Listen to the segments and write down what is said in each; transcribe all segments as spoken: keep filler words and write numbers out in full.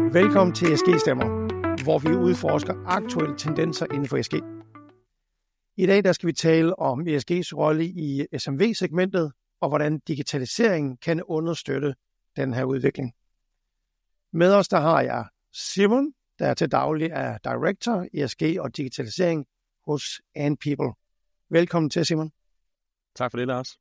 Velkommen til E S G-stemmer, hvor vi udforsker aktuelle tendenser inden for E S G. I dag der skal vi tale om E S G's rolle i S M V-segmentet, og hvordan digitalisering kan understøtte den her udvikling. Med os der har jeg Simon, der er til daglig er Director E S G og digitalisering hos And People. Velkommen til, Simon. Tak for det, Lars.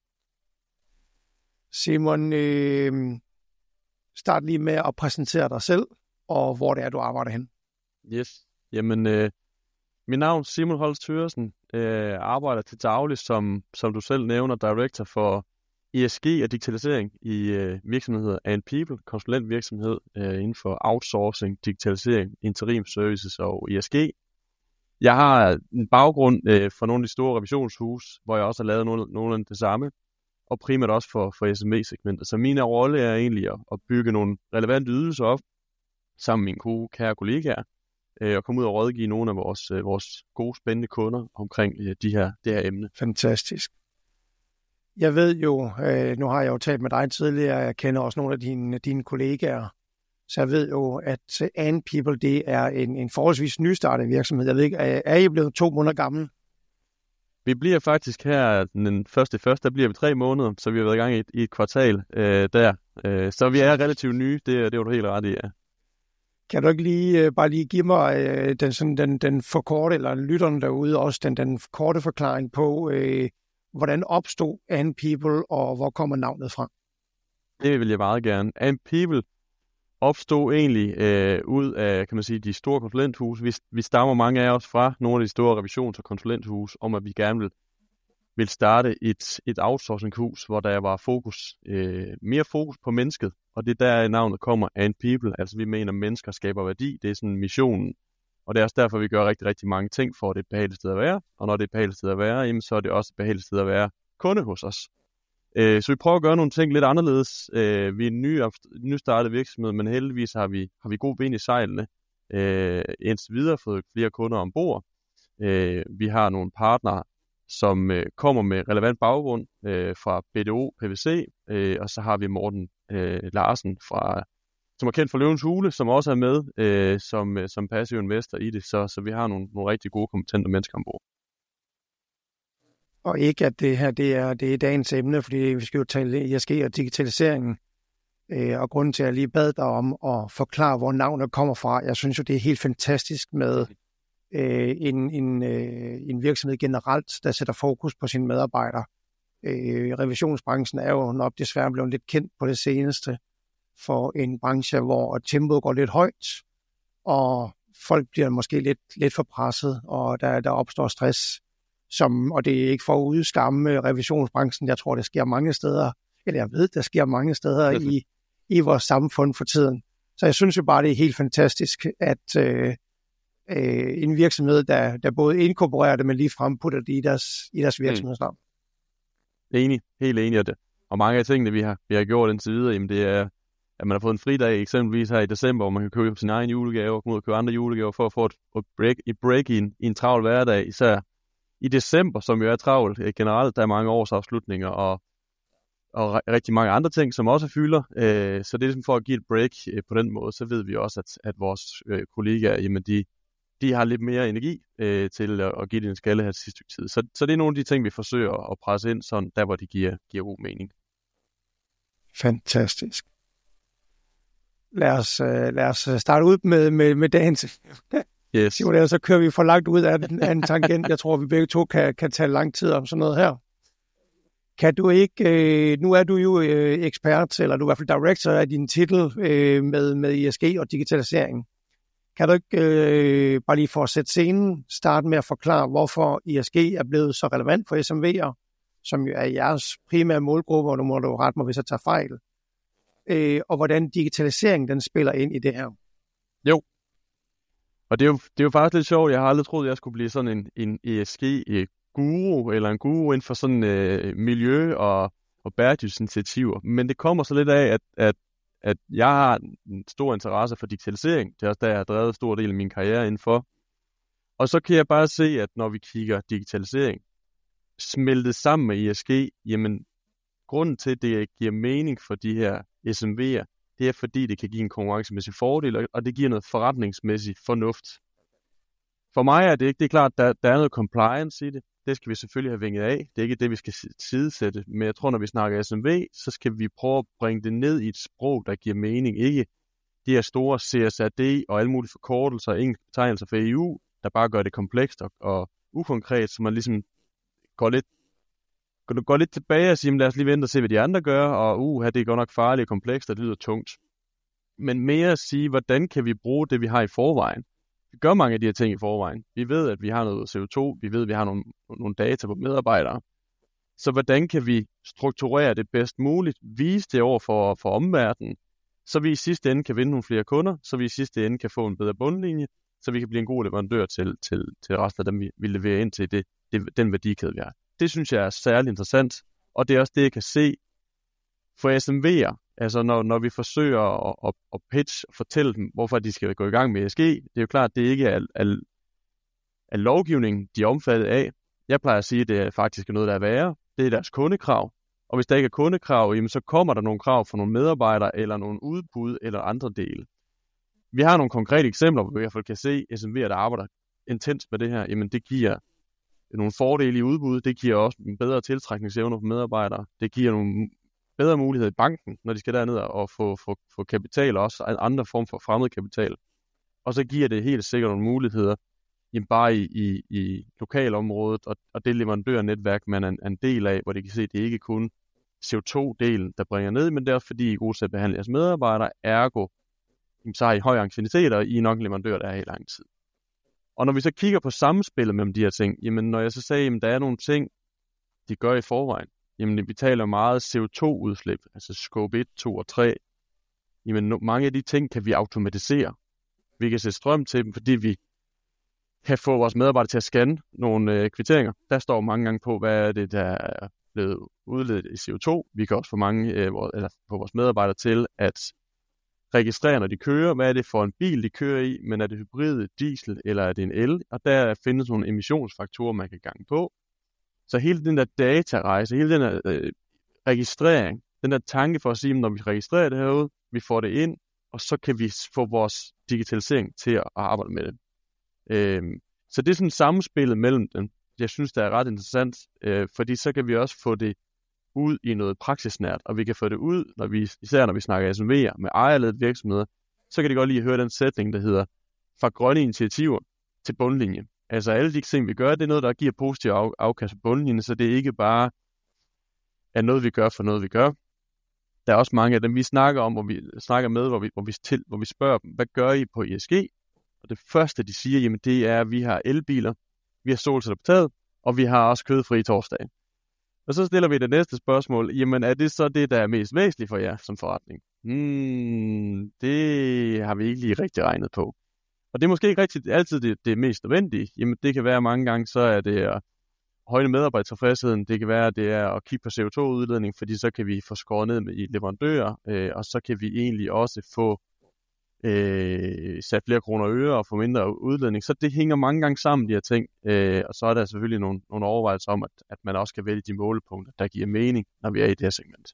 Simon, øh, start lige med at præsentere dig selv, og hvor det er, du arbejder hen. Yes. Jamen, øh, mit navn er Simon Holst Thøgersen. Øh, arbejder til daglig som, som du selv nævner, Director for E S G og digitalisering i øh, virksomheden And People, konsulentvirksomhed øh, inden for outsourcing, digitalisering, interim services og E S G. Jeg har en baggrund øh, for nogle af de store revisionshus, hvor jeg også har lavet nogle, nogle af det samme, og primært også for, for S M V-segmentet. Så min rolle er egentlig at, at bygge nogle relevante ydelser op, sammen med mine gode, kære kollegaer, øh, og komme ud og rådgive nogle af vores, øh, vores gode, spændende kunder omkring øh, de her, det her emne. Fantastisk. Jeg ved jo, øh, nu har jeg jo talt med dig tidligere, jeg kender også nogle af dine, dine kollegaer, så jeg ved jo, at And People, det er en, en forholdsvis nystartet virksomhed. Jeg ved ikke, er, er I blevet to måneder gammel? Vi bliver faktisk her, den første første, der bliver vi tre måneder, så vi har været i gang i et, i et kvartal øh, der. Øh, så vi er relativt nye, det, det var du helt ret i, ja. Kan du ikke lige bare lige give mig øh, den, sådan, den, den forkorte, eller lytterne derude, også den, den korte forklaring på, øh, hvordan opstod And People, og hvor kommer navnet fra? Det vil jeg meget gerne. And People opstod egentlig øh, ud af, kan man sige, de store konsulenthuse. Vi, vi stammer mange af os fra nogle af de store revisions- og konsulenthuse, om at vi gerne vil, vil starte et, et outsourcinghus, hvor der var fokus, øh, mere fokus på mennesket, og det er der navnet kommer, And People. Altså vi mener, at mennesker skaber værdi, det er sådan missionen, og det er også derfor, vi gør rigtig, rigtig mange ting for, at det er et behageligt sted at være, og når det er et behageligt sted at være, jamen, så er det også et behageligt sted at være kunde hos os. Så vi prøver at gøre nogle ting lidt anderledes. Vi er en ny, nystartet virksomhed, men heldigvis har vi, har vi god vind i sejlene. Indtil videre fået flere kunder ombord. Vi har nogle partnere, som kommer med relevant baggrund fra B D O, P V C, og så har vi Morten Larsen, fra, som er kendt for Løvens Hule, som også er med som, som passiv investor i det. Så, så vi har nogle, nogle rigtig gode, kompetente mennesker ombord. Og ikke, at det her det er, det er dagens emne, fordi vi skal jo tale E S G og digitaliseringen. Øh, og grunden til, at jeg lige bad dig om at forklare, hvor navnet kommer fra. Jeg synes jo, det er helt fantastisk med øh, en, en, øh, en virksomhed generelt, der sætter fokus på sine medarbejdere. Øh, revisionsbranchen er jo nok desværre blevet lidt kendt på det seneste for en branche, hvor tempoet går lidt højt, og folk bliver måske lidt, lidt for presset, og der, der opstår stress. Som, og det er ikke for at udskamme revisionsbranchen. Jeg tror, det sker mange steder, eller jeg ved, der sker mange steder i, i vores samfund for tiden. Så jeg synes jo bare, det er helt fantastisk, at øh, øh, en virksomhed, der, der både inkorporerer det, men lige frem putter det i deres, i deres virksomhedsnavn. Enig, helt enig. Det. Og mange af tingene, vi har, vi har gjort indtil videre, jamen det er, at man har fået en fridag, eksempelvis her i december, hvor man kan købe sin egen julegave, og komme ud og købe andre julegaver, for at få et, et break, et break i, en, i en travl hverdag, især i december, som jo er travlt generelt, der er mange årsafslutninger og, og rigtig mange andre ting, som også fylder. Øh, så det er ligesom for at give et break øh, på den måde, så ved vi også, at, at vores øh, kollegaer, jamen de, de har lidt mere energi øh, til at, at give det en skalle her til sidste tid. Så, så det er nogle af de ting, vi forsøger at presse ind, sådan der hvor de giver, giver god mening. Fantastisk. Lad os, øh, lad os starte ud med, med, med dagens. Yes. Så kører vi for langt ud af en, af en tangent. Jeg tror, vi begge to kan, kan tage lang tid om sådan noget her. Kan du ikke, øh, nu er du jo øh, ekspert, eller du er i hvert fald director af din titel øh, med, med E S G og digitalisering. Kan du ikke, øh, bare lige for at sætte scenen, starte med at forklare, hvorfor E S G er blevet så relevant for S M V'er, som jo er jeres primære målgruppe, og nu må du rette mig, hvis jeg tager fejl, øh, og hvordan digitalisering den spiller ind i det her? Jo. Og det er, jo, det er jo faktisk lidt sjovt. Jeg har aldrig troet, at jeg skulle blive sådan en, en E S G-guru, eller en guru inden for sådan øh, miljø- og, og bæredygtighedsinitiativer. Men det kommer så lidt af, at, at, at jeg har en stor interesse for digitalisering. Det er også der, jeg har drevet en stor del af min karriere indenfor. Og så kan jeg bare se, at når vi kigger digitalisering smeltet sammen med E S G, jamen grunden til, at det giver mening for de her S M V'er, det er fordi, det kan give en konkurrencemæssig fordel, og det giver noget forretningsmæssig fornuft. For mig er det ikke, det er klart, der, der er noget compliance i det. Det skal vi selvfølgelig have vinget af. Det er ikke det, vi skal sidesætte. Men jeg tror, når vi snakker S M V, så skal vi prøve at bringe det ned i et sprog, der giver mening. Ikke de her store C S R D og alle mulige forkortelser og engelske betegnelser for E U, der bare gør det komplekst og, og ukonkret, så man ligesom går lidt, går, går lidt tilbage og siger, lad os lige vente og se, hvad de andre gør, og uh, det er godt nok farligt og komplekst, og det lyder tungt. Men mere at sige, hvordan kan vi bruge det, vi har i forvejen? Vi gør mange af de her ting i forvejen. Vi ved, at vi har noget C O to, vi ved, at vi har nogle, nogle data på medarbejdere. Så hvordan kan vi strukturere det bedst muligt, vise det over for, for omverdenen, så vi i sidste ende kan vinde nogle flere kunder, så vi i sidste ende kan få en bedre bundlinje, så vi kan blive en god leverandør til, til, til resten af dem, vi, vi leverer ind til det, det, den værdikæde, vi har. Det synes jeg er særlig interessant, og det er også det, jeg kan se for S M V'er. Altså når, når vi forsøger at, at, at pitch og fortælle dem, hvorfor de skal gå i gang med E S G, det er jo klart, at det ikke er, er, er lovgivningen, de er omfattet af. Jeg plejer at sige, at det er faktisk noget, der er værre. Det er deres kundekrav. Og hvis der ikke er kundekrav, jamen, så kommer der nogle krav fra nogle medarbejdere, eller nogle udbud, eller andre dele. Vi har nogle konkrete eksempler, hvor vi i hvert fald kan se, at S M V'er, der arbejder intens med det her, jamen det giver nogle fordele i udbud, det giver også en bedre tiltrækningsevne for medarbejdere, det giver nogle bedre muligheder i banken, når de skal derned og få, få, få kapital, og også andre form for fremmed kapital. Og så giver det helt sikkert nogle muligheder jamen bare i, i, i lokalområdet, og, og det leverandørnetværk, man er en, en del af, hvor de kan se, at det ikke kun C O to-delen, der bringer ned, men det er også fordi, I er gode til at behandle jeres medarbejdere, ergo, jamen, så har I høje anciennitet, og I er nok en leverandør, der er i lang tid. Og når vi så kigger på samspillet mellem de her ting, jamen når jeg så sagde, at der er nogle ting, de gør i forvejen, jamen vi taler meget C O to-udslip, altså scope et, to og tre, jamen mange af de ting kan vi automatisere. Vi kan sætte strøm til dem, fordi vi kan få vores medarbejdere til at scanne nogle øh, kvitteringer. Der står mange gange på, hvad er det, der er blevet udledt i C O to. Vi kan også få mange øh, eller få vores medarbejdere til at registrere, når de kører. Hvad er det for en bil, de kører i? Men er det hybrid, diesel eller er det en el? Og der findes nogle emissionsfaktorer, man kan gange på. Så hele den der datarejse, hele den der øh, registrering, den der tanke for at sige, når vi registrerer det herude, vi får det ind, og så kan vi få vores digitalisering til at arbejde med det. Øhm, så det er sådan samspillet mellem dem, jeg synes, det er ret interessant, øh, fordi så kan vi også få det ud i noget praksisnært, og vi kan få det ud, når vi, især når vi snakker S M V'er med ejerledet virksomheder, så kan det godt lige at høre den sætning, der hedder fra grønne initiativer til bundlinje. Altså alle de ting, vi gør, det er noget, der giver positiv af, afkast på bundlinjen, så det er ikke bare er noget, vi gør for noget, vi gør. Der er også mange af dem, vi snakker om, hvor vi snakker med, hvor vi, hvor vi, til, hvor vi spørger dem, hvad gør I på E S G? Og det første, de siger, jamen det er, at vi har elbiler, vi har solceller på taget, og vi har også kødfri torsdag. Og så stiller vi det næste spørgsmål, jamen er det så det, der er mest væsentligt for jer som forretning? Hmm, det har vi ikke lige rigtig regnet på. Og det er måske ikke rigtig altid det, det mest nødvendige. Jamen det kan være mange gange, så er det at højne medarbejdertilfredsheden, det kan være, at det er at kigge på C O to-udledning, fordi så kan vi få skåret ned med i leverandører, øh, og så kan vi egentlig også få Øh, sat flere kroner og øre og få mindre udledning. Så det hænger mange gange sammen, de her ting. Øh, og så er der selvfølgelig nogle, nogle overvejelser om, at, at man også kan vælge de målepunkter, der giver mening, når vi er i det her segment.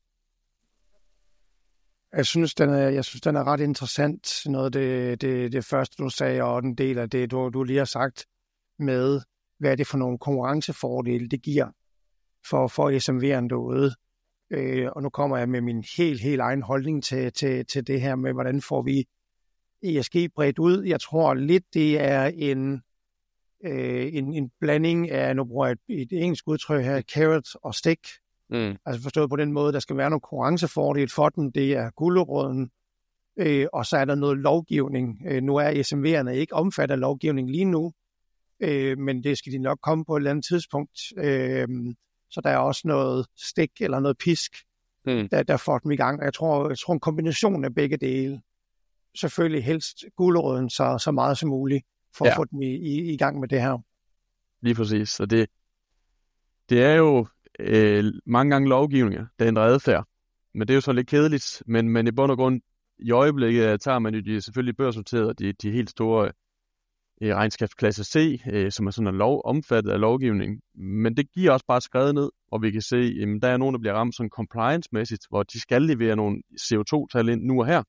Jeg synes, den er, jeg synes, den er ret interessant. Noget af det, det, det første, du sagde, og den del af det, du, du lige har sagt med, hvad er det for nogle konkurrencefordele, det giver for, for S M V'erne derude. Øh, og nu kommer jeg med min helt, helt egen holdning til, til, til det her med, hvordan får vi E S G bredt ud. Jeg tror lidt, det er en, øh, en, en blanding af, nu bruger jeg et, et engelsk udtryk her, carrot og stick. Mm. Altså forstået på den måde, der skal være nogle konkurrencefordele for den, det er guleroden, øh, og så er der noget lovgivning. Øh, nu er S M V'erne ikke omfattet af lovgivning lige nu, øh, men det skal de nok komme på et eller andet tidspunkt. Øh, så der er også noget stik eller noget pisk, mm. der, der får dem i gang. Jeg tror, jeg tror en kombination af begge dele. Selvfølgelig helst guleroden så, så meget som muligt, for ja. At få dem i, i, i gang med det her. Lige præcis. Så det, det er jo øh, mange gange lovgivninger, der ændrer adfærd. Men det er jo så lidt kedeligt. Men, men i bund og grund, i øjeblikket tager man jo de selvfølgelig børsnoteret, de, de helt store øh, regnskabsklasse C, øh, som er sådan en lov, omfattet af lovgivning. Men det giver også bare skrevet ned, og vi kan se, at der er nogen, der bliver ramt sådan compliance-mæssigt, hvor de skal levere nogle C O to-tal ind nu og her.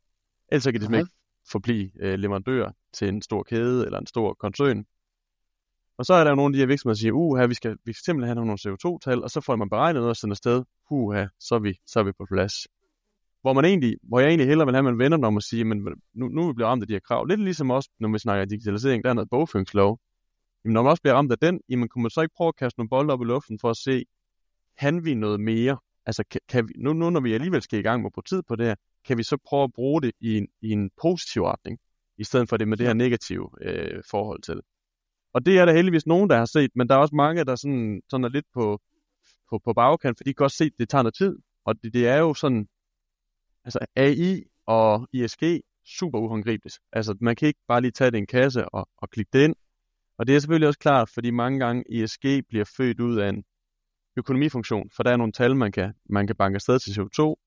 Ellers kan de simpelthen ikke forblive øh, leverandør til en stor kæde eller en stor koncern. Og så er der jo nogle af de her virksomheder, der siger, uha, vi skal, vi skal simpelthen have nogle C O to tal, og så får man beregnet noget og sendt afsted, uha, så er vi, så er vi på plads. Hvor, man egentlig, hvor jeg egentlig hellere vil have, at man vender når man siger, men nu, nu er vi blevet ramt af de her krav. Lidt ligesom også, når vi snakker digitalisering, der er noget bogføringslov. Jamen, når man også bliver ramt af den, jamen, kunne man så ikke prøve at kaste nogle bolde op i luften for at se, kan vi noget mere? Altså, kan, kan vi, nu, nu når vi alligevel skal i gang med at bruge tid på det her, kan vi så prøve at bruge det i en, i en positiv retning, i stedet for det med det her negative øh, forhold til. Og det er der heldigvis nogen, der har set, men der er også mange, der sådan, sådan er lidt på, på, på bagkant, for de kan også se, at det tager noget tid. Og det, det er jo sådan, altså A I og I S G, super uhåndgribeligt. Altså, man kan ikke bare lige tage det i en kasse og, og klikke det ind. Og det er selvfølgelig også klart, fordi mange gange I S G bliver født ud af en økonomifunktion, for der er nogle tal, man kan, man kan banke afsted til C O to.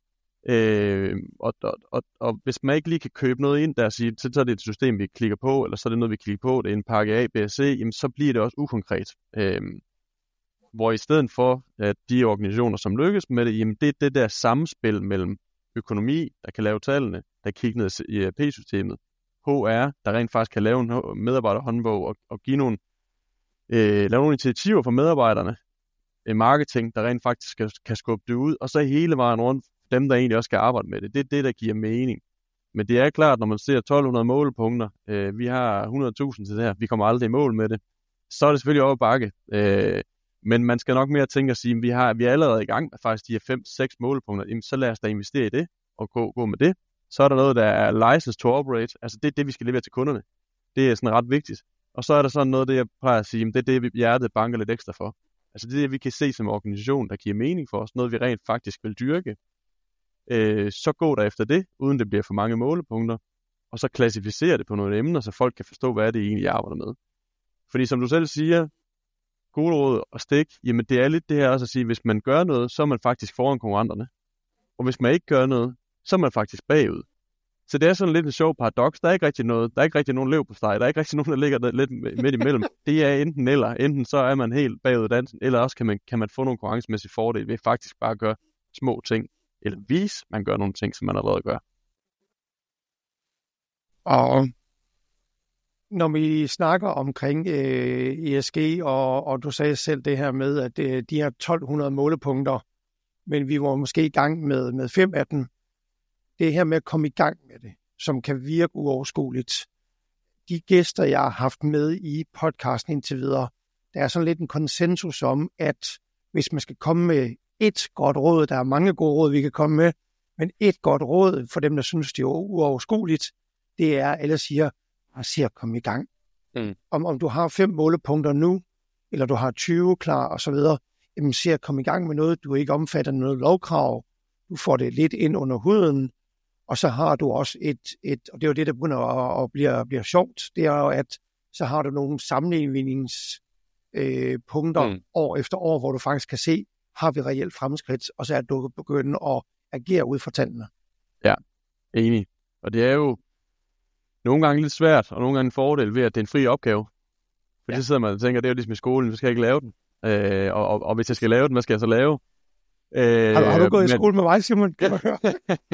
Øh, og, og, og, og hvis man ikke lige kan købe noget ind, der og sige, så er det et system, vi klikker på, eller så er det noget, vi klikker på, det er en pakke A, B og C, jamen, så bliver det også ukonkret. Øh, hvor i stedet for, at de organisationer, som lykkes med det, jamen, det er det der samspil mellem økonomi, der kan lave tallene, der kigger ned i E R P-systemet, H R, der rent faktisk kan lave en medarbejderhåndbog og, og give nogle, øh, lave nogle initiativer for medarbejderne, marketing, der rent faktisk kan, kan skubbe det ud, og så hele vejen rundt dem, der egentlig også skal arbejde med det. Det er det, der giver mening. Men det er klart, når man ser tolv hundrede målepunkter, øh, vi har hundrede tusind til det her, vi kommer aldrig i mål med det, så er det selvfølgelig over bakke. Øh, men man skal nok mere tænke at sige, at vi, har, vi er allerede i gang med faktisk de her fem seks målepunkter, jamen, så lad os da investere i det, og gå, gå med det. Så er der noget, der er license to operate, altså det er det, vi skal levere til kunderne. Det er sådan ret vigtigt. Og så er der sådan noget, det jeg plejer at sige, jamen, det er det, hjertet banker lidt ekstra for. Altså det er det, vi kan se som organisation, der giver mening for os, noget vi rent faktisk vil dyrke. Øh, så gå der efter det, uden det bliver for mange målepunkter, og så klassificere det på nogle emner, så folk kan forstå, hvad det egentlig arbejder med. Fordi som du selv siger, gulerod og stik, jamen det er lidt det her også at sige, hvis man gør noget, så er man faktisk foran konkurrenterne. Og hvis man ikke gør noget, så er man faktisk bagud. Så det er sådan lidt en sjov paradoks. Der er ikke rigtig noget, der er ikke rigtig nogen leverpostej, der er ikke rigtig nogen, der ligger der lidt midt imellem. Det er enten eller. Enten så er man helt bagud dansen, eller også kan man, kan man få nogle konkurrencemæssige fordele ved faktisk bare at gøre små ting, eller vise, man gør nogle ting, som man allerede gør. Og når vi snakker omkring øh, E S G, og, og du sagde selv det her med, at øh, de her tolv hundrede målepunkter, men vi var måske i gang med, med fem af dem, det her med at komme i gang med det, som kan virke uoverskueligt. De gæster, jeg har haft med i podcasten indtil videre, der er sådan lidt en konsensus om, at hvis man skal komme med et godt råd, der er mange gode råd, vi kan komme med, men et godt råd for dem, der synes, det er uoverskueligt, det er, alle siger, at se at komme i gang. Mm. Om, om du har fem målepunkter nu, eller du har tyve klar, og så videre, jamen se at komme i gang med noget, du ikke omfatter noget lovkrav, du får det lidt ind under huden, og så har du også et, et og det er jo det, der begynder at, at blive, blive sjovt, det er jo, at så har du nogle sammenligningspunkter øh, mm. år efter år, hvor du faktisk kan se, har vi reelt fremskridt, og så er du begyndt at agere ud fra tallene. Ja, enig. Og det er jo nogle gange lidt svært, og nogle gange en fordel ved, at det er en fri opgave. For ja. Det sidder man og tænker, det er jo ligesom i skolen, så skal jeg ikke lave den. Øh, og, og, og hvis jeg skal lave den, hvad skal jeg så lave? Øh, har, har du gået men... i skole med mig, Simon? Kan man høre?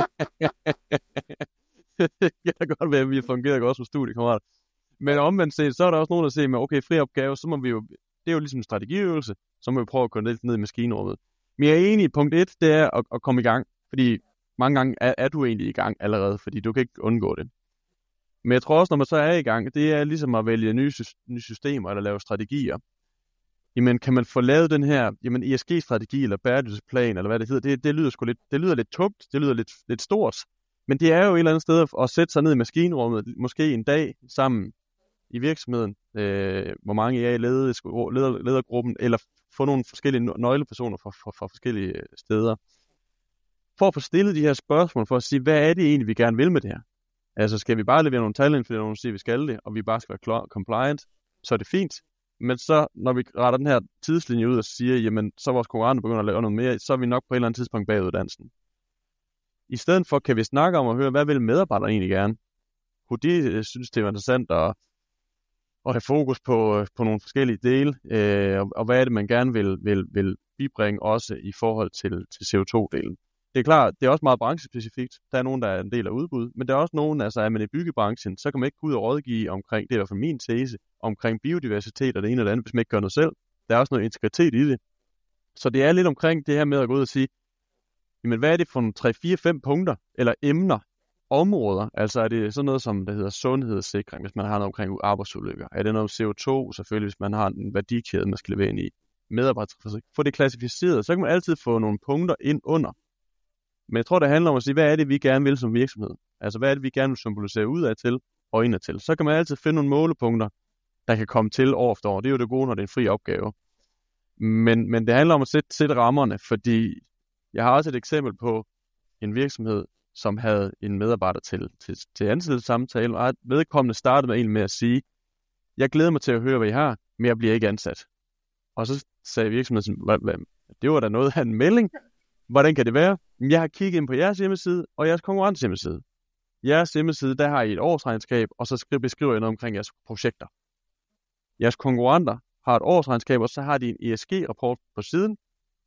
Det kan godt være, at vi fungerer godt som studiekammerater. Men omvendt set, så er der også nogen, der siger, at okay, fri opgave, så må vi jo, det er jo ligesom en strategiøvelse, så må vi prøve at gå lidt ned i maskinrummet. Men jeg er enig i punkt et, det er at, at komme i gang, fordi mange gange er, er du egentlig i gang allerede, fordi du kan ikke undgå det. Men jeg tror også, når man så er i gang, det er ligesom at vælge nye, nye systemer eller lave strategier. Jamen, kan man få lavet den her jamen, E S G-strategi eller bæredygtighedsplan, eller hvad det hedder, det, det lyder sgu lidt, det lyder lidt tungt, det lyder lidt, lidt stort, men det er jo et eller andet sted at sætte sig ned i maskinrummet, måske en dag sammen i virksomheden, øh, hvor mange er i leder, leder, ledergruppen, eller få nogle forskellige nøglepersoner fra, fra, fra forskellige steder. For at få stillet de her spørgsmål, for at sige, hvad er det egentlig, vi gerne vil med det her? Altså, skal vi bare levere nogle tal ind, fordi nogen siger, vi skal det, og vi bare skal være compliant, så er det fint. Men så, når vi retter den her tidslinje ud og siger, jamen, så vores konkurrenter begynder at lave noget mere, så er vi nok på et eller andet tidspunkt bagud dansen. I stedet for kan vi snakke om at høre, hvad vil medarbejderne egentlig gerne? Kunne de synes, det var interessant at, at have fokus på, på nogle forskellige dele, øh, og, og hvad er det, man gerne vil, vil, vil bibringe også i forhold til, til C O to-delen? det er klart, det er også meget branchespecifikt. Der er nogen, der er en del af udbud, men der er også nogen, altså er man i byggebranchen, så kan man ikke gå ud og rådgive omkring, det er i hvert fald min tese, omkring biodiversitet og det ene og det andet, hvis man ikke gør noget selv. Der er også noget integritet i det. Så det er lidt omkring det her med at gå ud og sige, jamen hvad er det for nogle tre, fire, fem punkter, eller emner, områder? Altså er det sådan noget som, der hedder sundhedssikring, hvis man har noget omkring arbejdsulykker? Er det noget om C O to, selvfølgelig, hvis man har en værdikæde, man skal levere ind i? Medarbejderforsikring. Få det klassificeret, så kan man altid få nogle punkter ind under. Men jeg tror, det handler om at sige, hvad er det, vi gerne vil som virksomhed? Altså, hvad er det, vi gerne vil symbolisere ud af til og ind af til? Så kan man altid finde nogle målepunkter, der kan komme til år efter år. Det er jo det gode, når det er en fri opgave. Men, men det handler om at sætte, sætte rammerne, fordi jeg har også et eksempel på en virksomhed, som havde en medarbejder til, til, til ansættelsessamtale, og vedkommende startede med en med at sige, jeg glæder mig til at høre, hvad I har, men jeg bliver ikke ansat. Og så sagde virksomheden, det var da noget af en melding. Hvordan kan det være? Jeg har kigget ind på jeres hjemmeside og jeres konkurrents hjemmeside. Jeres hjemmeside, der har I et årsregnskab, og så beskriver I noget omkring jeres projekter. Jeres konkurrenter har et årsregnskab, og så har de en E S G-rapport på siden.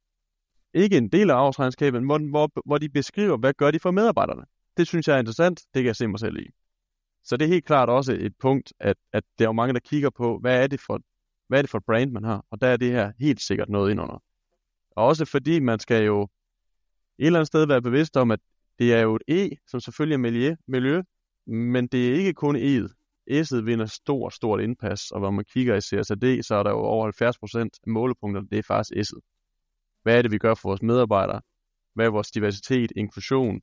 Ikke en del af årsregnskabet, men hvor, hvor, hvor de beskriver, hvad gør de for medarbejderne. Det synes jeg er interessant, det kan jeg se mig selv i. Så det er helt klart også et punkt, at, at der er jo mange, der kigger på, hvad er det for hvad er det for et brand, man har, og der er det her helt sikkert noget indunder. Og også fordi man skal jo et eller andet sted være bevidst om, at det er jo et E, som selvfølgelig er miljø, miljø men det er ikke kun E'et. S'et vinder stort, stort indpas, og når man kigger i C S R D, så er der jo over halvfjerds procent af målepunkterne, det er faktisk S'et. Hvad er det, vi gør for vores medarbejdere? Hvad er vores diversitet, inklusion?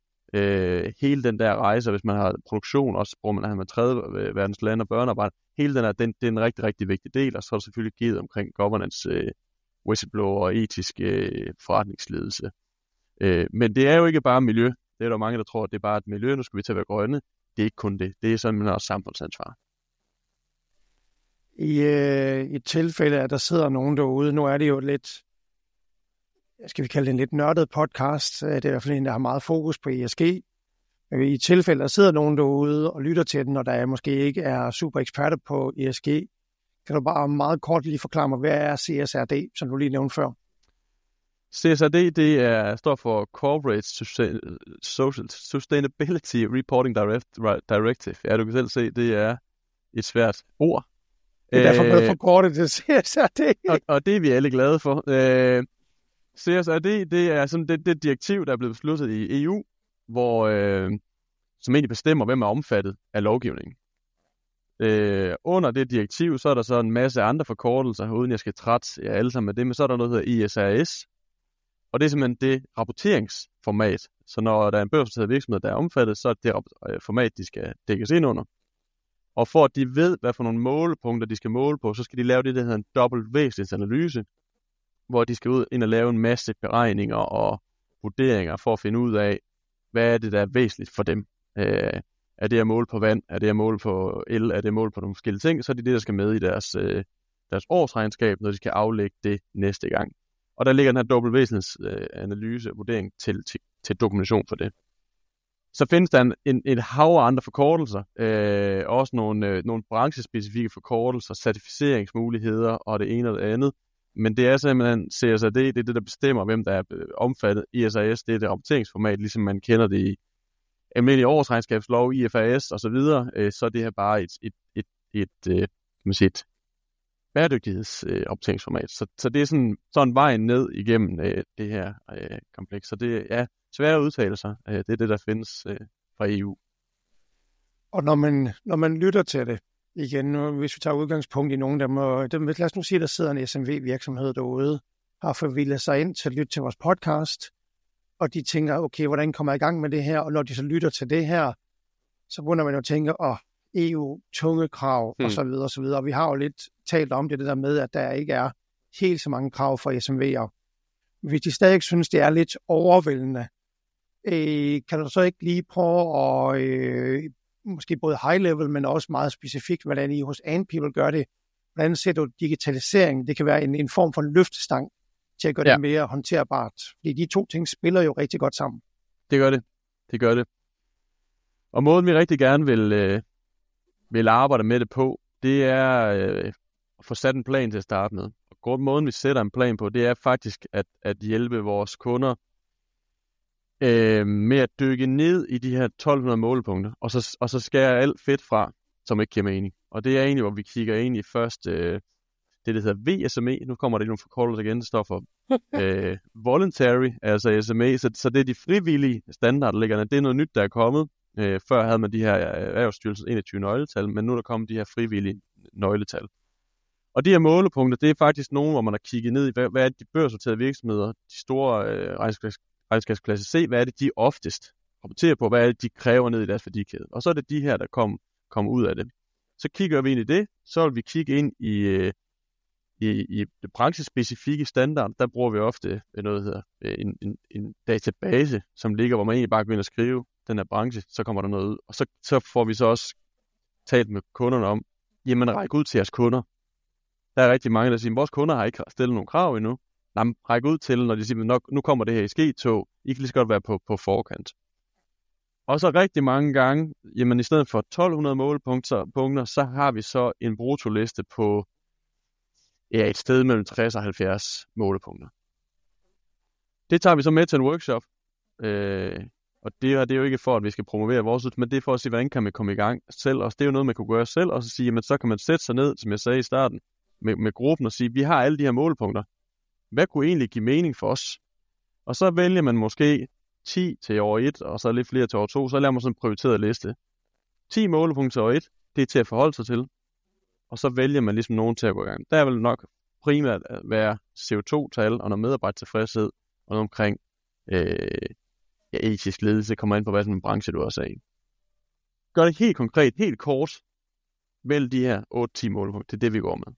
Øh, hele den der rejse, hvis man har produktion, også hvor man har med tredje verdens lande og børnearbejde, hele den er, den, det er en rigtig, rigtig vigtig del, og så er der selvfølgelig givet omkring governance, øh, whistleblower og etisk øh, forretningsledelse. Øh, men det er jo ikke bare miljø. Det er der mange, der tror, at det er bare et miljø, nu skal vi til at være grønne. Det er ikke kun det. Det er simpelthen også samfundsansvar. I øh, et tilfælde, at der sidder nogen derude, nu er det jo lidt, skal vi kalde det en lidt nørdet podcast, det er i hvert fald en, der har meget fokus på E S G. I et tilfælde, der sidder nogen derude og lytter til den, og der måske ikke er super eksperter på E S G, kan du bare meget kort lige forklare mig, hvad er C S R D, som du lige nævnte før? C S R D, det er, står for Corporate Social Sustainability Reporting Directive. Ja, du kan selv se, det er et svært ord. Det er derfor, man forkortet til C S R D. og, og det er vi alle glade for. Øh, C S R D, det er sådan det, det direktiv, der er blevet besluttet i E U, hvor, øh, som egentlig bestemmer, hvem er omfattet af lovgivningen. Øh, under det direktiv, så er der så en masse andre forkortelser, uden jeg skal trætte jer alle sammen med det, men så er der noget, der hedder I S R S, og det er simpelthen det rapporteringsformat. Så når der er en børsnoteret virksomhed, der er omfattet, så er det det format, de skal dækkes ind under. Og for at de ved, hvad for nogle målepunkter, de skal måle på, så skal de lave det, der hedder en dobbelt væsentlighedsanalyse, hvor de skal ud ind og lave en masse beregninger og vurderinger for at finde ud af, hvad er det, der er væsentligt for dem. Øh, er det at måle på vand? Er det at måle på el? Er det at måle på nogle forskellige ting? Så er det det, der skal med i deres, øh, deres årsregnskab, når de skal aflægge det næste gang. Og der ligger den her dobbelt væsentlighedsanalyse og vurdering til, til, til dokumentation for det. Så findes der en, en, et hav af andre forkortelser, øh, også nogle, øh, nogle branchespecifikke forkortelser, certificeringsmuligheder og det ene og det andet. Men det er simpelthen C S R D, det er det, der bestemmer, hvem der er omfattet. I S R S, det er det rapporteringsformat, ligesom man kender det i almindelig årsregnskabslov, I F R S osv. Øh, så er det her bare et, et, et, et, et, kan man sige, et bæredygtighedsoptagelsesformat. Øh, så, så det er sådan, sådan vejen ned igennem øh, det her øh, kompleks. Så det er svære udtalelser. Øh, det er det, der findes øh, fra E U. Og når man, når man lytter til det, igen, hvis vi tager udgangspunkt i nogen af dem, og dem, lad os nu sige, der sidder en S M V-virksomhed derude, har forvildet sig ind til at lytte til vores podcast, og de tænker, okay, hvordan kommer jeg i gang med det her? Og når de så lytter til det her, så begynder man jo at tænke, åh, E U, tunge krav, hmm. og så videre, og så videre. Og vi har jo lidt talt om det, det der med, at der ikke er helt så mange krav for S M V'er. Hvis de stadig synes, det er lidt overvældende, øh, kan du så ikke lige prøve at, øh, måske både high level, men også meget specifikt, hvordan I hos Ant People gør det? Hvordan ser du digitalisering? Det kan være en, en form for en løftestang til at gøre ja. det mere håndterbart. Fordi de to ting spiller jo rigtig godt sammen. Det gør det. Det gør det. Og måden, vi rigtig gerne vil, øh, vil arbejde med det på, det er øh, at få sat en plan til at starte med. Og måden, vi sætter en plan på, det er faktisk at, at hjælpe vores kunder øh, med at dykke ned i de her tolv hundrede målepunkter, og så, og så skære alt fedt fra, som ikke giver mening. Og det er egentlig, hvor vi kigger ind i først øh, det, der hedder V S M E. Nu kommer der nogle forkortelser igen, det står for øh, voluntary, altså S M E. Så, så det er de frivillige standardliggerne. Det er noget nyt, der er kommet. Øh, før havde man de her Erhvervsstyrelsens enogtyve nøgletal, men nu er der kommet de her frivillige nøgletal. Og de her målepunkter, det er faktisk nogle, hvor man har kigget ned i, hvad, hvad er det, de børsnoterede virksomheder, de store øh, regnskabsklasse C, hvad er det, de oftest rapporterer på, hvad er det, de kræver ned i deres værdikæde. Og så er det de her, der kommer kom ud af det. Så kigger vi ind i det, så vil vi kigge ind i, øh, i, i det branchespecifikke standard. Der bruger vi ofte noget, der hedder en, en, en database, som ligger, hvor man egentlig bare går ind og skrive den her branche, så kommer der noget ud. Og så, så får vi så også talt med kunderne om, jamen række ud til jeres kunder. Der er rigtig mange, der siger, vores kunder har ikke stillet nogle krav endnu. Nej, men række ud til, når de siger, nok, nu kommer det her i ske-tog. I kan lige så godt være på, på forkant. Og så rigtig mange gange, jamen i stedet for tolv hundrede målepunkter, punkter, så har vi så en brutoliste på ja, et sted mellem tres og halvfjerds målepunkter. Det tager vi så med til en workshop. Øh, og det er, det er jo ikke for, at vi skal promovere vores ud, men det er for at sige, hvordan kan man komme i gang selv. Og det er jo noget, man kunne gøre selv, og så sige, jamen så kan man sætte sig ned, som jeg sagde i starten, med, med gruppen og sige, vi har alle de her målepunkter. Hvad kunne egentlig give mening for os? Og så vælger man måske ti til år et, og så lidt flere til år to, så laver man sådan en prioriteret liste. ti målepunkter til år et, det er til at forholde sig til, og så vælger man ligesom nogen til at gå i gang. Der vil nok primært være C O to tal, og noget medarbejdertilfredshed, og noget omkring øh, ja, etisk ledelse, kommer ind på, hvad for en branche du også er i. Gør det helt konkret, helt kort, vælg de her otte til ti målepunkter, det er det, vi går med.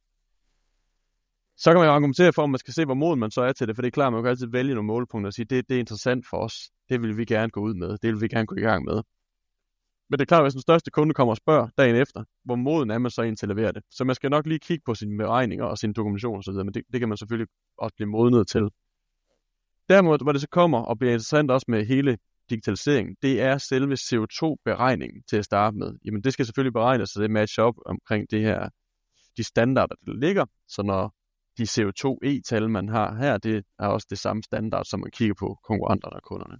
Så kan man jo argumentere for, at man skal se, hvor moden man så er til det, for det er klart, man kan altid vælge nogle målepunkter og sige, det, det er interessant for os, det vil vi gerne gå ud med, det vil vi gerne gå i gang med. Men det er klart, at hvis den største kunde kommer og spørger dagen efter, hvor moden er man så ind til at levere det. Så man skal nok lige kigge på sine beregninger og sin dokumentation osv., men det, det kan man selvfølgelig også blive modnet til. Derimod, hvor det så kommer og bliver interessant også med hele digitaliseringen, det er selve C O to beregningen til at starte med. Jamen det skal selvfølgelig beregnes, så det matcher op omkring det her, de standarder, der ligger, så når de C O to E-tal, man har her, det er også det samme standard, som man kigger på konkurrenterne og kunderne.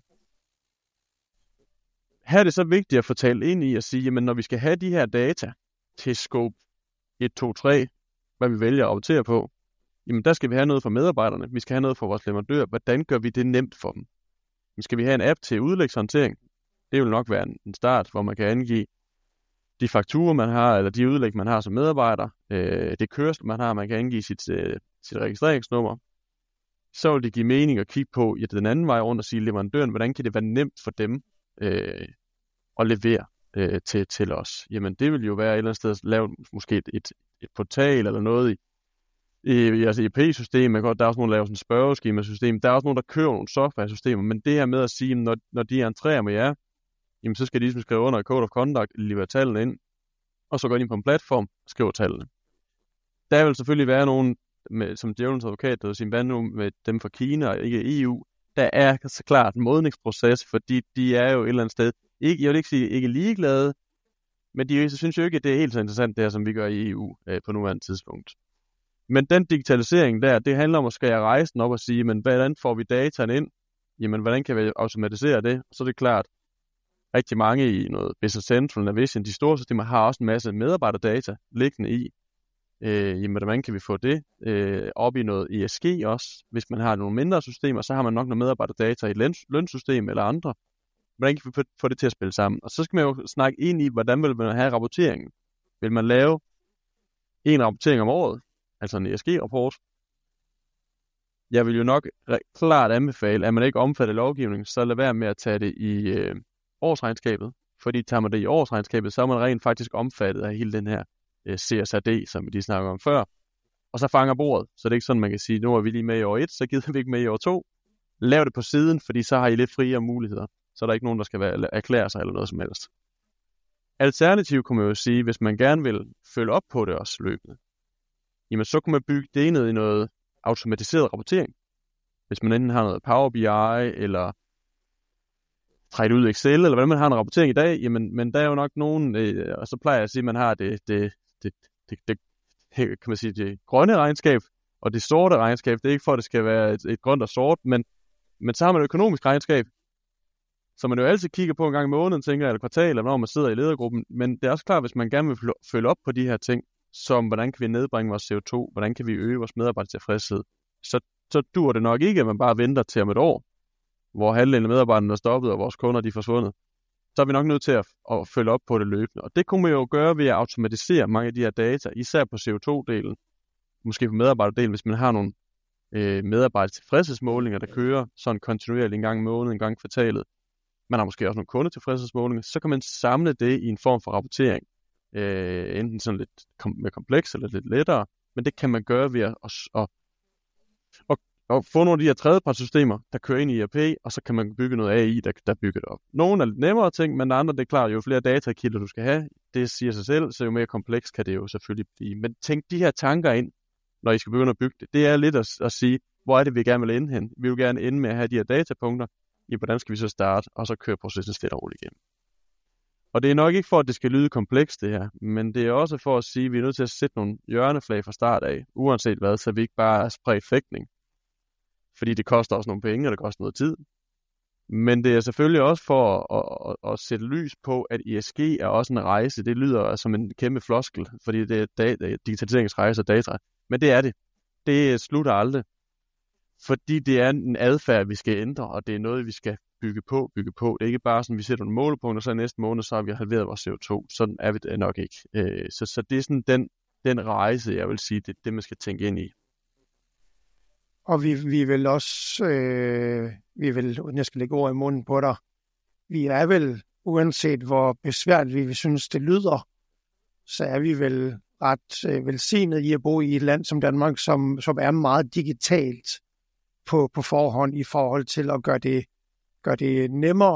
Her er det så vigtigt at få talt ind i at sige, jamen når vi skal have de her data til scope et, to, tre, hvad vi vælger at rapportere på, jamen der skal vi have noget for medarbejderne, vi skal have noget for vores leverandører. Hvordan gør vi det nemt for dem? Men skal vi have en app til udlægshåndtering? Det vil nok være en start, hvor man kan angive de fakturer, man har, eller de udlæg, man har som medarbejder, øh, det kørsel, man har, man kan angive sit, øh, sit registreringsnummer. Så vil det give mening at kigge på ja, den anden vej rundt og sige leverandøren, hvordan kan det være nemt for dem øh, at levere øh, til, til os? Jamen det vil jo være et eller andet sted at lave måske et, et, et portal eller noget i, i, i altså E R P-system. Der er også nogen, der laver sådan et spørgeskema-system. Der er også nogen, der kører nogle software-systemer. Men det her med at sige, når, når de entrerer med jer, jamen så skal de ligesom skrive under i Code of Conduct, leverer tallene ind, og så går de ind på en platform og skriver tallene. Der vil selvfølgelig være nogen, med, som djævelens advokat, der vil sige, hvad nu med dem fra Kina og ikke E U, der er så klart en modningsproces, fordi de er jo et eller andet sted, ikke, jeg vil ikke sige ikke ligeglade, men de så synes jo ikke, at det er helt så interessant, det her, som vi gør i E U øh, på nuværende tidspunkt. Men den digitalisering der, det handler om at skære rejsen op og sige, men hvordan får vi dataen ind? Jamen, hvordan kan vi automatisere det? Og så er det klart, rigtig mange i noget Business Central, Navision, de store systemer har også en masse medarbejderdata liggende i. Øh, jamen, hvordan kan vi få det øh, op i noget E S G også? Hvis man har nogle mindre systemer, så har man nok noget medarbejderdata i et løn, lønsystem eller andre. Hvordan kan vi få det til at spille sammen? Og så skal man jo snakke ind i, hvordan vil man have rapporteringen? Vil man lave en rapportering om året, altså en E S G-rapport? Jeg vil jo nok klart anbefale, at man ikke omfatter lovgivning, så lad være med at tage det i øh, årsregnskabet. Fordi tager man det i årsregnskabet, så er man rent faktisk omfattet af hele den her øh, C S R D, som vi lige snakkede om før. Og så fanger bordet. Så det er ikke sådan, man kan sige, nu er vi lige med i år et, så gider vi ikke med i år to. Lav det på siden, fordi så har I lidt friere muligheder. Så er der ikke nogen, der skal være, erklære sig eller noget som helst. Alternativt kunne man jo sige, hvis man gerne vil følge op på det også løbende, jamen så kunne man bygge det ned i noget automatiseret rapportering. Hvis man enten har noget Power B I, eller trække ud i Excel, eller hvordan man har en rapportering i dag, jamen, men der er jo nok nogen, øh, og så plejer jeg at sige, at man har det, det, det, det, det, kan man sige, det grønne regnskab, og det sorte regnskab. Det er ikke for, at det skal være et, et grønt og sort, men, men så har man et økonomisk regnskab, Så man jo altid kigger på en gang i måneden, tænker jeg, eller kvartal, eller når man sidder i ledergruppen. Men det er også klart, hvis man gerne vil følge op på de her ting, som hvordan kan vi nedbringe vores C O to, hvordan kan vi øge vores medarbejdertilfredshed, så, så dur det nok ikke, at man bare venter til om et år, hvor halvdelen af medarbejderne er stoppet, og vores kunder de er forsvundet. Så er vi nok nødt til at, at følge op på det løbende. Og det kunne man jo gøre ved at automatisere mange af de her data, især på C O to-delen, måske på medarbejderdelen, hvis man har nogle øh, medarbejdertilfredshedsmålinger, der kører sådan kontinuerligt en gang i måneden, en gang i kvartalet. Man har måske også nogle kundetilfredshedsmålinger, så kan man samle det i en form for rapportering. Øh, enten sådan lidt kom- mere kompleks eller lidt lettere, men det kan man gøre ved at, at, at, at, at få nogle af de her tredjepartssystemer, der kører ind i E R P, og så kan man bygge noget A I, der, der bygger det op. Nogle er lidt nemmere ting, men andre, det er klart, jo flere datakilder du skal have, det siger sig selv, så jo mere kompleks kan det jo selvfølgelig blive. Men tænk de her tanker ind, når I skal begynde at bygge det. Det er lidt at, at sige, hvor er det, vi gerne vil ende hen? Vi vil gerne ende med at have de her datapunkter, i hvordan skal vi så starte, og så køre processen stille og roligt igennem. Og det er nok ikke for, at det skal lyde komplekst det her, men det er også for at sige, at vi er nødt til at sætte nogle hjørneflag fra start af, uanset hvad, så vi ikke bare er spredt fægtning. Fordi det koster også nogle penge, og det koster noget tid. Men det er selvfølgelig også for at, at, at sætte lys på, at E S G er også en rejse. Det lyder som en kæmpe floskel, fordi det er data, digitaliseringsrejse og data. Men det er det. Det slutter aldrig. Fordi det er en adfærd, vi skal ændre, og det er noget, vi skal bygge på, bygge på. Det er ikke bare sådan, vi sætter nogle målepunkter, og så næste måned, så har vi halveret vores C O to. Sådan er vi det nok ikke. Så, så det er sådan den, den rejse, jeg vil sige, det er det, man skal tænke ind i. Og vi, vi vil også, øh, vi vil, uden jeg skal lægge ord i munden på dig, vi er vel, uanset hvor besværligt vi synes, det lyder, så er vi vel ret øh, velsignet i at bo i et land som Danmark, som, som er meget digitalt på, på forhånd i forhold til at gøre det, gøre det nemmere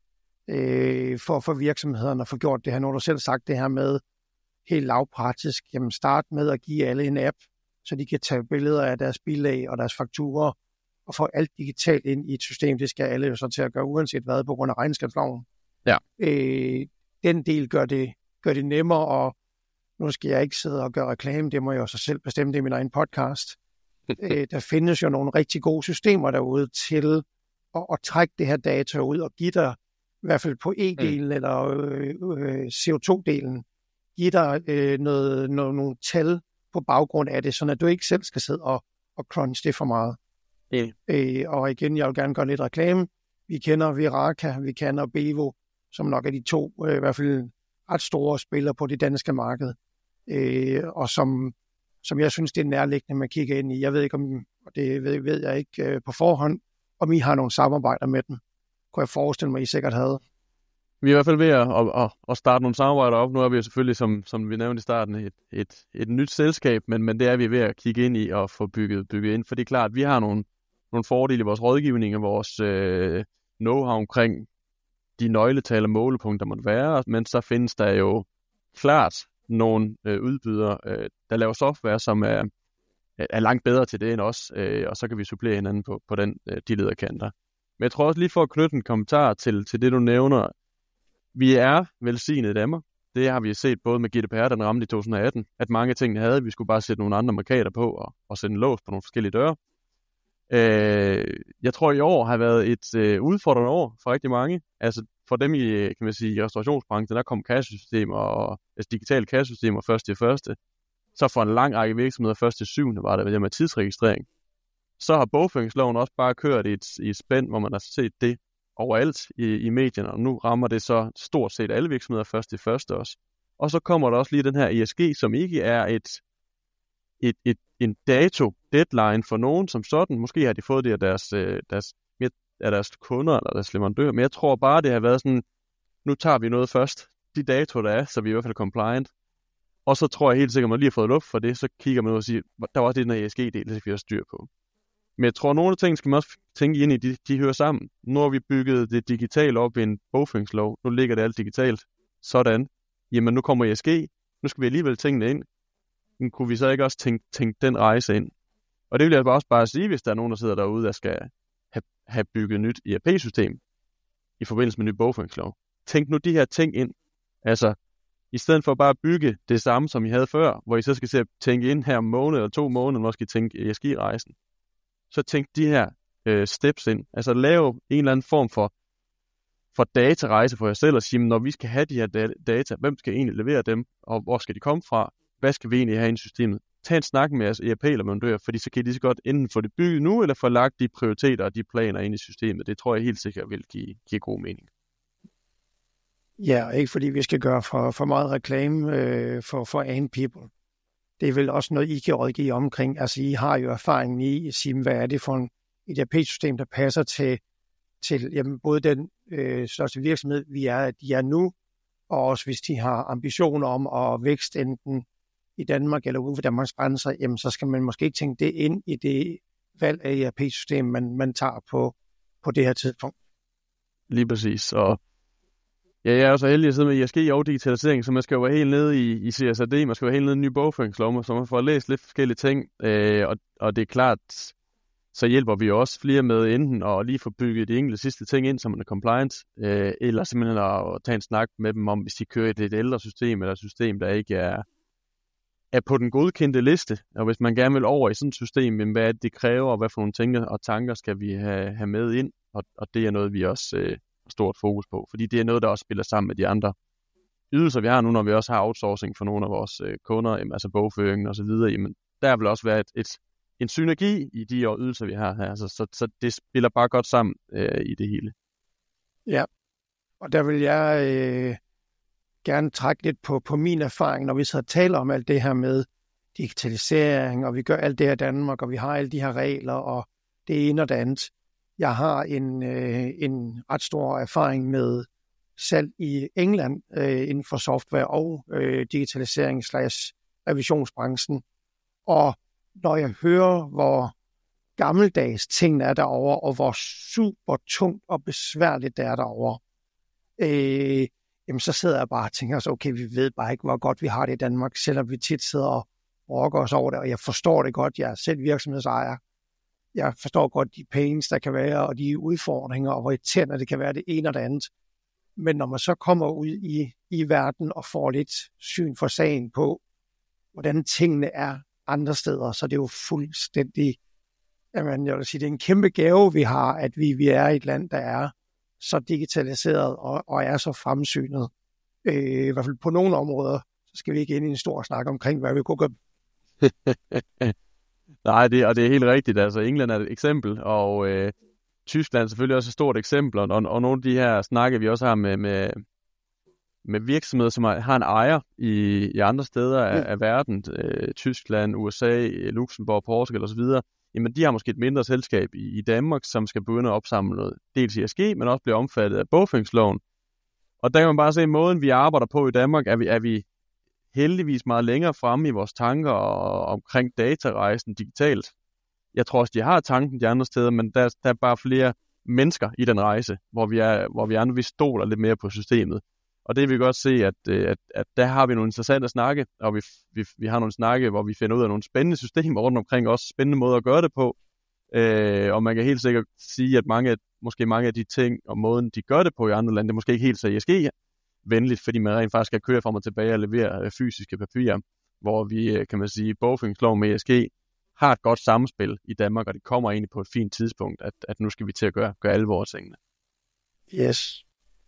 øh, for, for virksomhederne at få gjort det her. Nu har du selv sagt det her med helt lavpraktisk, jamen start med at give alle en app, så de kan tage billeder af deres bilag og deres fakturer og få alt digitalt ind i et system. Det skal alle jo så til at gøre, uanset hvad, på grund af regnskabsloven. Ja. Øh, den del gør det, gør det nemmere, og nu skal jeg ikke sidde og gøre reklame, det må jeg jo så selv bestemme, det i min egen podcast. øh, der findes jo nogle rigtig gode systemer derude til at, at trække det her data ud og give dig, i hvert fald på E-delen mm. eller øh, øh, C O to-delen, give dig øh, noget, noget, nogle tal på baggrund af det, så at du ikke selv skal sidde og, og crunch det for meget. Mm. Øh, og igen, jeg vil gerne gøre lidt reklame. Vi kender Viraka, vi kender Bevo, som nok er de to, øh, i hvert fald ret store spillere på det danske marked, øh, og som, som jeg synes, det er nærliggende, man kigger ind i. Jeg ved ikke, om, og det ved, ved jeg ikke øh, på forhånd, om I har nogle samarbejder med dem. Kunne jeg forestille mig, I sikkert havde. Vi er i hvert fald ved at, at, at starte nogle samarbejder op. Nu er vi jo selvfølgelig, som, som vi nævnte i starten, et, et, et nyt selskab, men, men det er vi ved at kigge ind i og få bygget, bygget ind. For det er klart, at vi har nogle, nogle fordele i vores rådgivning og vores øh, know-how omkring de nøgletal og målepunkter, der måtte være, men så findes der jo klart nogle øh, udbydere, øh, der laver software, som er, er langt bedre til det end os, øh, og så kan vi supplere hinanden på, på den, øh, de lederkanter. Men jeg tror også lige for at knytte en kommentar til, til det, du nævner. Vi er velsignet i Danmark. Det har vi set både med G D P R, den ramte i to tusind og atten, at mange ting havde, vi skulle bare sætte nogle andre markader på og, og sætte en lås på nogle forskellige døre. Øh, jeg tror i år har været et øh, udfordrende år for rigtig mange. Altså for dem i, kan man sige, i restaurationsbranchen, der kom kassesystemer og altså digitale kassesystemer først til første. Så for en lang række virksomheder først til syvende var det med tidsregistrering. Så har bogføringsloven også bare kørt i et, i et spænd, hvor man har set det overalt i, i medierne, og nu rammer det så stort set alle virksomheder først til første også. Og så kommer der også lige den her E S G, som ikke er et, et, et en dato, deadline for nogen som sådan. Måske har de fået det af deres, deres, af deres kunder eller deres leverandør, men jeg tror bare, det har været sådan, nu tager vi noget først, de datoer, der er, så vi er i hvert fald compliant. Og så tror jeg helt sikkert, at man lige har fået luft for det, så kigger man ud og siger, der var også det den her E S G-del, det skal vi have styr på. Men jeg tror, at nogle af tingene skal man også tænke ind i, de, de hører sammen. Nu har vi bygget det digitale op i en bogføringslov. Nu ligger det alt digitalt. Sådan. Jamen, nu kommer E S G. Nu skal vi alligevel tingene ind. Men kunne vi så ikke også tænke, tænke den rejse ind? Og det vil jeg bare også bare sige, hvis der er nogen, der sidder derude, der skal have, have bygget nyt E R P-system i forbindelse med ny bogføringslov. Tænk nu de her ting ind. Altså, i stedet for bare at bygge det samme, som I havde før, hvor I så skal se at tænke ind her om måned eller to måneder, når I skal tænke E S G-rejsen. Så tænk de her øh, steps ind. Altså lave en eller anden form for, for datarejse for jer selv og sige, når vi skal have de her data, hvem skal egentlig levere dem, og hvor skal de komme fra? Hvad skal vi egentlig have i systemet? Tag en snak med jeres E R P-leverandør, fordi så kan I lige så godt enten få det bygget nu, eller få lagt de prioriteter og de planer ind i systemet. Det tror jeg helt sikkert vil give, give god mening. Ja, ikke fordi vi skal gøre for, for meget reklame øh, for, for Ant People. Det er vel også noget, I kan rådgive omkring. Altså, I har jo erfaringen i at sige, hvad er det for en E R P-system, der passer til, til jamen, både den øh, største virksomhed, vi er, de er nu, og også hvis de har ambitioner om at vækst enten i Danmark eller uden for Danmarks grænser, jamen, så skal man måske ikke tænke det ind i det valg af E R P-system, man, man tager på, på det her tidspunkt. Lige præcis, og ja, jeg er også heldig at sidde med I S G og digitalisering, så man skal jo være helt nede i, i C S R D, man skal være helt nede i en ny bogføringslov, så man får læst lidt forskellige ting, øh, og, og det er klart, så hjælper vi også flere med enten at lige få bygget de enkelte sidste ting ind, som er compliance, øh, eller simpelthen at tage en snak med dem om, hvis de kører et lidt ældre system, eller et system, der ikke er, er på den godkendte liste, og hvis man gerne vil over i sådan et system, hvad er det, det kræver, og hvad for nogle tænker og tanker skal vi have, have med ind, og, og det er noget, vi også øh, har stort fokus på, fordi det er noget, der også spiller sammen med de andre ydelser, vi har nu, når vi også har outsourcing for nogle af vores øh, kunder, jamen, altså bogføringen og så videre, jamen, der vil også være et, et, en synergi i de ydelser, vi har her, altså, så, så det spiller bare godt sammen øh, i det hele. Ja, og der vil jeg øh, gerne trække lidt på, på min erfaring, når vi så taler om alt det her med digitalisering, og vi gør alt det her i Danmark, og vi har alle de her regler, og det ene og det andet. Jeg har en, øh, en ret stor erfaring med salg i England øh, inden for software og øh, digitalisering slash revisionsbranchen. Og når jeg hører, hvor gammeldags tingene er derovre, og hvor super tungt og besværligt det er derovre, øh, jamen så sidder jeg bare og tænker så, okay, vi ved bare ikke, hvor godt vi har det i Danmark, selvom vi tit sidder og brokker os over det, og jeg forstår det godt, jeg er selv virksomhedsejer. Jeg forstår godt de pains, der kan være, og de udfordringer, og hvor irriterende det kan være det ene og det andet. Men når man så kommer ud i, i verden og får lidt syn for sagen på, hvordan tingene er andre steder, så det er jo fuldstændig, jamen, jeg vil sige, det er en kæmpe gave, vi har, at vi, vi er i et land, der er så digitaliseret og, og er så fremsynet. Øh, I hvert fald på nogle områder, så skal vi ikke ind i en stor snak omkring, hvad vi kunne gøre. Nej, det, og det er helt rigtigt. Altså, England er et eksempel, og øh, Tyskland er selvfølgelig også et stort eksempel, og, og nogle af de her snakke, vi også har med, med, med virksomheder, som har en ejer i, i andre steder af, af verden, øh, Tyskland, U S A, Luxembourg, Portugal osv., jamen de har måske et mindre selskab i, i Danmark, som skal begynde at opsamle noget, dels I S G, men også blive omfattet af bogføringsloven. Og der kan man bare se, at måden, vi arbejder på i Danmark, er vi, er vi heldigvis meget længere fremme i vores tanker og, omkring datarejsen digitalt. Jeg tror også, de har tanken de andre steder, men der, der er bare flere mennesker i den rejse, hvor vi er, hvor vi andre vi stoler lidt mere på systemet. Og det vil vi godt se, at, at, at der har vi nogle interessante snakke, og vi, vi, vi har nogle snakke, hvor vi finder ud af nogle spændende systemer rundt omkring, også spændende måder at gøre det på. Øh, og man kan helt sikkert sige, at mange, måske mange af de ting og måden, de gør det på i andre lande, det er måske ikke helt så I S G-venligt, fordi man rent faktisk skal køre frem og tilbage og levere fysiske papirer, hvor vi, kan man sige, bogføringslov med I S G har et godt samspil i Danmark, og det kommer egentlig på et fint tidspunkt, at, at nu skal vi til at gøre, gøre alle vores tingene. Yes.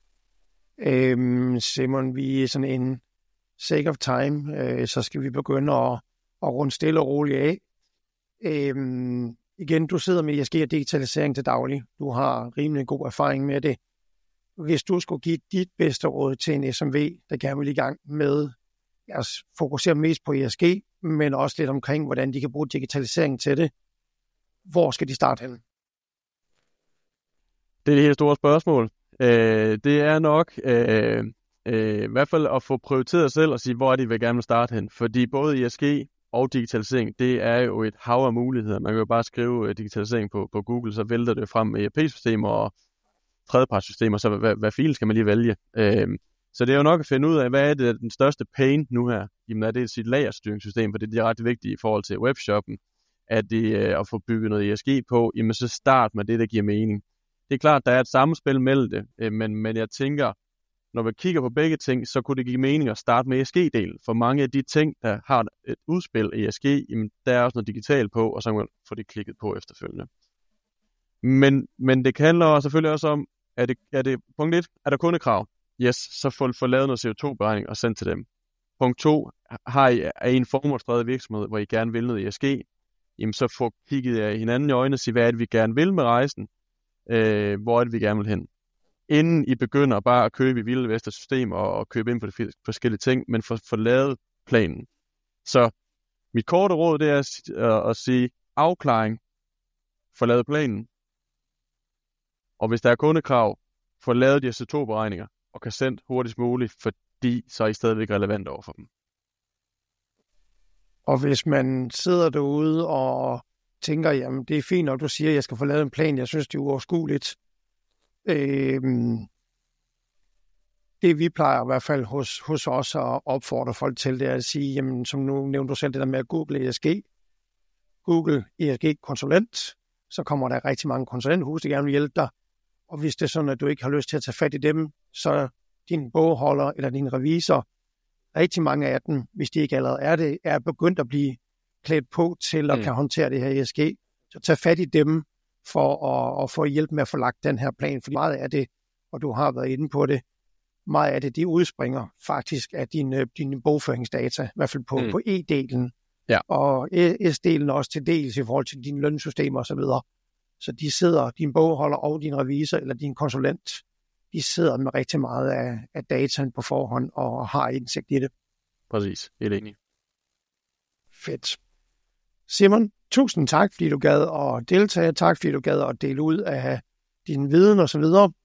Øhm, Simon, vi er sådan en sake of time, øh, så skal vi begynde at, at runde stille og roligt af. Øhm, igen, du sidder med I S G og digitalisering til daglig. Du har rimelig god erfaring med det. Hvis du skulle give dit bedste råd til en S M V, der gerne vil i gang med at fokusere mest på I S G, men også lidt omkring, hvordan de kan bruge digitalisering til det, hvor skal de starte hen? Det er det helt store spørgsmål. Øh, det er nok øh, øh, i hvert fald at få prioriteret selv og sige, hvor er de vil gerne vil starte hen. Fordi både I S G og digitalisering, det er jo et hav af muligheder. Man kan jo bare skrive digitalisering på, på Google, så vælter det frem med E R P-systemer og tredjepartssystemer, så hvad, hvad filen skal man lige vælge? Øh, så det er jo nok at finde ud af, hvad er det den største pain nu her? Jamen er det sit lagerstyringssystem, for det er ret vigtigt i forhold til webshoppen, at det øh, at få bygget noget I S G på, jamen så start med det, der giver mening. Det er klart, der er et samspil mellem det, øh, men, men jeg tænker, når vi kigger på begge ting, så kunne det give mening at starte med I S G-delen. For mange af de ting, der har et udspil i I S G, jamen, der er også noget digitalt på, og så kan man få det klikket på efterfølgende. Men, men det handler selvfølgelig også om, er det, er det punkt et, er der kundekrav? Yes, så få, få lavet noget C O to beregning og sendt til dem. Punkt to, har I, er I en formålsdrevet virksomhed, hvor I gerne vil noget E S G? Jamen så få kigget jer hinanden i øjnene og sige, hvad er det, vi gerne vil med rejsen? Øh, hvor er det, vi gerne vil hen? Inden I begynder bare at købe i Vilde Vesters system og, og købe ind på de forskellige ting, men få, få lavet planen. Så mit korte råd, det er at, at, at sige afklaring, få lavet planen, og hvis der er kundekrav, få lavet de her C O to beregninger, og kan sendt hurtigst muligt, fordi så er I stadigvæk relevant over for dem. Og hvis man sidder derude og tænker, jamen det er fint, når du siger, at jeg skal få lavet en plan, jeg synes, det er uoverskueligt. Øhm, det vi plejer i hvert fald hos, hos os at opfordre folk til, det er at sige, jamen som nu nævnte du selv det der med at Google E S G. Google E S G-konsulent, så kommer der rigtig mange konsulenthuse, der gerne vil hjælpe dig. Og hvis det er sådan, at du ikke har lyst til at tage fat i dem, så din bogholder eller din revisor, rigtig mange af dem, hvis de ikke allerede er det, er begyndt at blive klædt på til at mm. kan håndtere det her E S G. Så tag fat i dem for at, at få hjælp med at få lagt den her plan. For meget af det, og du har været inde på det, meget af det, det udspringer faktisk af dine, dine bogføringsdata, i hvert fald på, mm. på E-delen. Ja. Og S-delen også til dels i forhold til dine lønsystemer osv. Så, så de sidder, din bogholder og din revisor eller din konsulent, de sidder med rigtig meget af, af dataen på forhånd og har indsigt i det. Præcis, helt enig. Fedt. Simon, tusind tak, fordi du gad at deltage. Tak, fordi du gad at dele ud af din viden osv.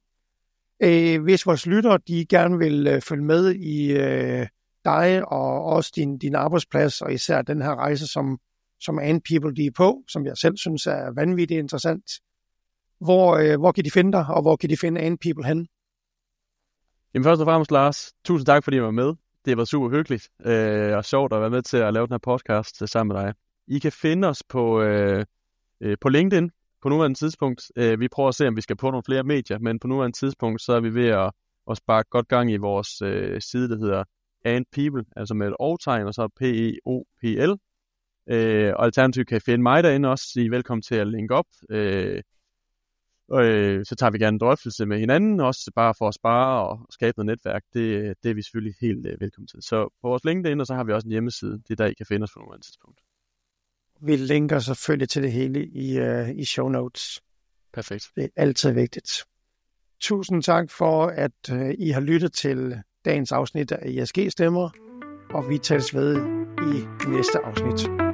Øh, hvis vores lyttere, de gerne vil øh, følge med i øh, dig og også din, din arbejdsplads, og især den her rejse, som, som And People de er på, som jeg selv synes er vanvittigt interessant. Hvor, øh, hvor kan de finde dig, og hvor kan de finde And People hen? Jamen først og fremmest, Lars, tusind tak, fordi I var med. Det har været super hyggeligt øh, og sjovt at være med til at lave den her podcast sammen med dig. I kan finde os på, øh, øh, på LinkedIn på nuværende tidspunkt. Øh, vi prøver at se, om vi skal på nogle flere medier, men på nuværende tidspunkt, så er vi ved at, at sparke godt gang i vores øh, side, der hedder And People, altså med et og-tegn, og så P E O P L. Øh, og alternativt kan I finde mig derinde også. I er velkommen til at linke op. Øh, og øh, så tager vi gerne en drøftelse med hinanden, også bare for at spare og skabe noget netværk. Det, det er vi selvfølgelig helt øh, velkommen til. Så på vores LinkedIn, og så har vi også en hjemmeside. Det er der, I kan finde os på nuværende tidspunkt. Vi linker selvfølgelig til det hele i, uh, i show notes. Perfekt. Det er altid vigtigt. Tusind tak for, at uh, I har lyttet til dagens afsnit af E S G-stemmer, og vi tales ved i næste afsnit.